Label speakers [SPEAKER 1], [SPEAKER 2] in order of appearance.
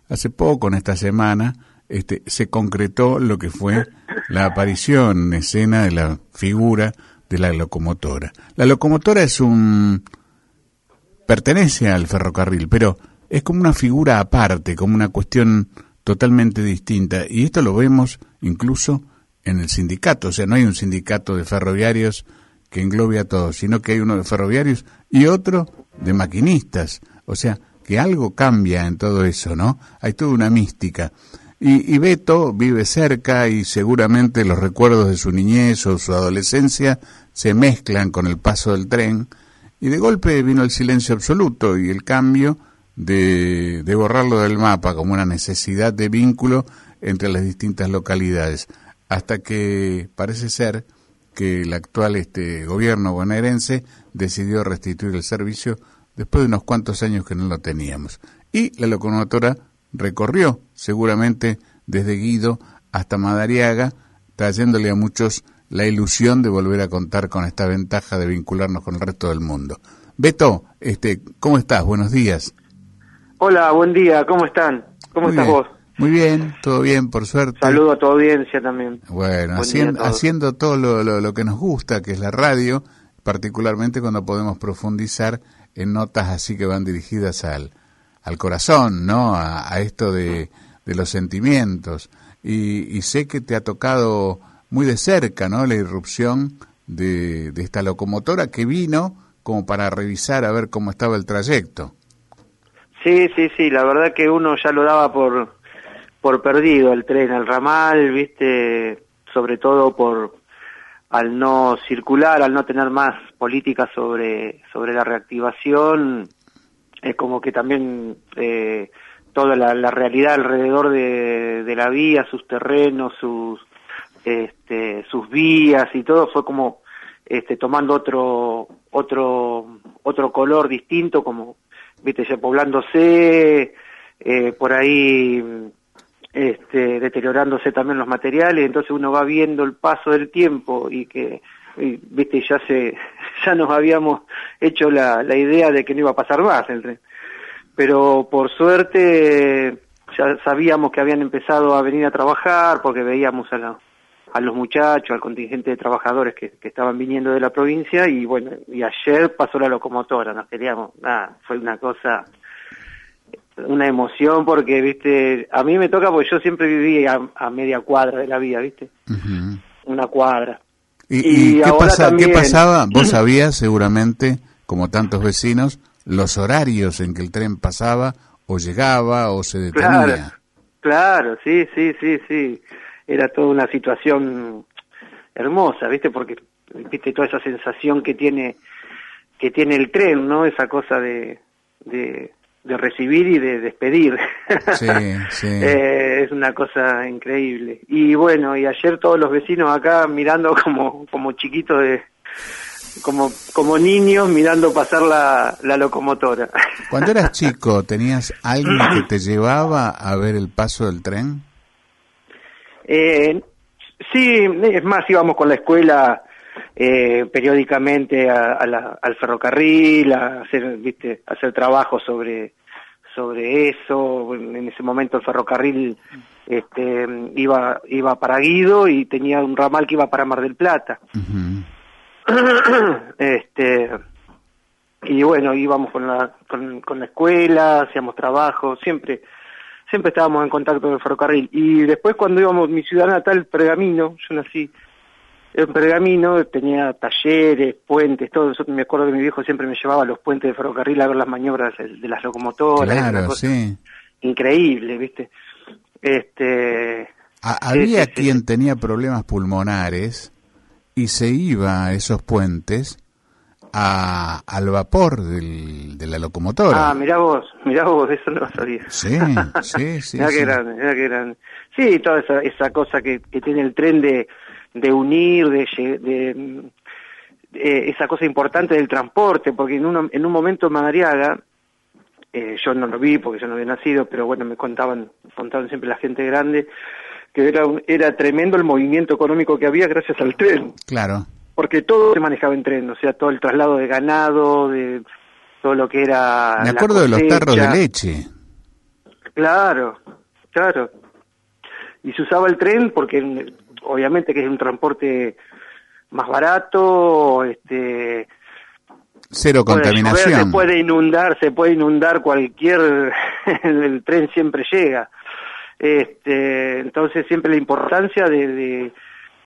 [SPEAKER 1] hace poco, en esta semana, se concretó lo que fue la aparición en escena de la figura de la locomotora. La locomotora pertenece al ferrocarril, pero es como una figura aparte, como una cuestión totalmente distinta, y esto lo vemos incluso en el sindicato. O sea, no hay un sindicato de ferroviarios que englobe a todos, sino que hay uno de ferroviarios y otro de maquinistas. O sea, que algo cambia en todo eso, ¿no? Hay toda una mística. Y Beto vive cerca y seguramente los recuerdos de su niñez o su adolescencia se mezclan con el paso del tren, y de golpe vino el silencio absoluto y el cambio de borrarlo del mapa como una necesidad de vínculo entre las distintas localidades, hasta que parece ser que el actual gobierno bonaerense decidió restituir el servicio después de unos cuantos años que no lo teníamos. Y la locomotora recorrió seguramente desde Guido hasta Madariaga, trayéndole a muchos la ilusión de volver a contar con esta ventaja de vincularnos con el resto del mundo. Beto, ¿cómo estás? Buenos días.
[SPEAKER 2] Hola, buen día, ¿cómo están? ¿Cómo estás vos?
[SPEAKER 1] Muy bien, todo bien, por suerte.
[SPEAKER 2] Saludo a tu audiencia también.
[SPEAKER 1] Bueno, haciendo todo lo que nos gusta, que es la radio, particularmente cuando podemos profundizar en notas así que van dirigidas al corazón, ¿no? A esto de los sentimientos. Y sé que te ha tocado muy de cerca, ¿no? La irrupción de esta locomotora que vino como para revisar a ver cómo estaba el trayecto.
[SPEAKER 2] Sí, la verdad que uno ya lo daba por perdido el tren, el ramal, viste, sobre todo al no circular, al no tener más políticas sobre la reactivación, es como que también toda la realidad alrededor de la vía, sus terrenos, sus vías y todo fue como tomando otro color distinto, como viste, ya poblándose, por ahí deteriorándose también los materiales. Entonces uno va viendo el paso del tiempo y viste, ya nos habíamos hecho la idea de que no iba a pasar más el tren, pero por suerte ya sabíamos que habían empezado a venir a trabajar, porque veíamos a los muchachos, al contingente de trabajadores que estaban viniendo de la provincia, y bueno, y ayer pasó la locomotora, nos queríamos, fue una cosa, una emoción, porque viste, a mí me toca porque yo siempre viví a media cuadra de la vía, viste, una cuadra.
[SPEAKER 1] ¿Y qué pasaba? Vos sabías seguramente, como tantos vecinos, los horarios en que el tren pasaba, o llegaba, o se detenía.
[SPEAKER 2] Claro, sí. Era toda una situación hermosa, ¿viste? Porque, ¿viste? Toda esa sensación que tiene el tren, ¿no? Esa cosa de recibir y de despedir.
[SPEAKER 1] Sí.
[SPEAKER 2] Es una cosa increíble. Y bueno, y ayer todos los vecinos acá mirando como chiquitos, como niños mirando pasar la locomotora.
[SPEAKER 1] Cuando eras chico, ¿tenías alguien que te llevaba a ver el paso del tren?
[SPEAKER 2] Sí, es más, íbamos con la escuela periódicamente al ferrocarril a hacer trabajo sobre eso. En ese momento el ferrocarril iba para Guido y tenía un ramal que iba para Mar del Plata.
[SPEAKER 1] Uh-huh.
[SPEAKER 2] Y bueno, íbamos con la escuela, hacíamos trabajo, siempre estábamos en contacto con el ferrocarril. Y después, cuando íbamos, mi ciudad natal, Pergamino, yo nací en Pergamino, tenía talleres, puentes, todo eso. Me acuerdo que mi viejo siempre me llevaba a los puentes de ferrocarril a ver las maniobras de las locomotoras.
[SPEAKER 1] Claro, sí.
[SPEAKER 2] Increíble, ¿viste?
[SPEAKER 1] Había quien tenía problemas pulmonares y se iba a esos puentes al vapor de la locomotora.
[SPEAKER 2] Mirá vos, eso no lo sabía.
[SPEAKER 1] Sí.
[SPEAKER 2] Mirá qué grande. Sí, toda esa cosa que tiene el tren de unir, de esa cosa importante del transporte, porque en un momento en Madariaga, yo no lo vi porque yo no había nacido, pero bueno, me contaban siempre la gente grande, que era tremendo el movimiento económico que había gracias al tren.
[SPEAKER 1] Claro.
[SPEAKER 2] Porque todo se manejaba en tren, o sea, todo el traslado de ganado, de todo lo que era.
[SPEAKER 1] Me acuerdo de los tarros de leche.
[SPEAKER 2] Claro, claro. Y se usaba el tren porque obviamente que es un transporte más barato,
[SPEAKER 1] cero contaminación.
[SPEAKER 2] Llover, se puede inundar cualquier, el tren siempre llega. Entonces siempre la importancia de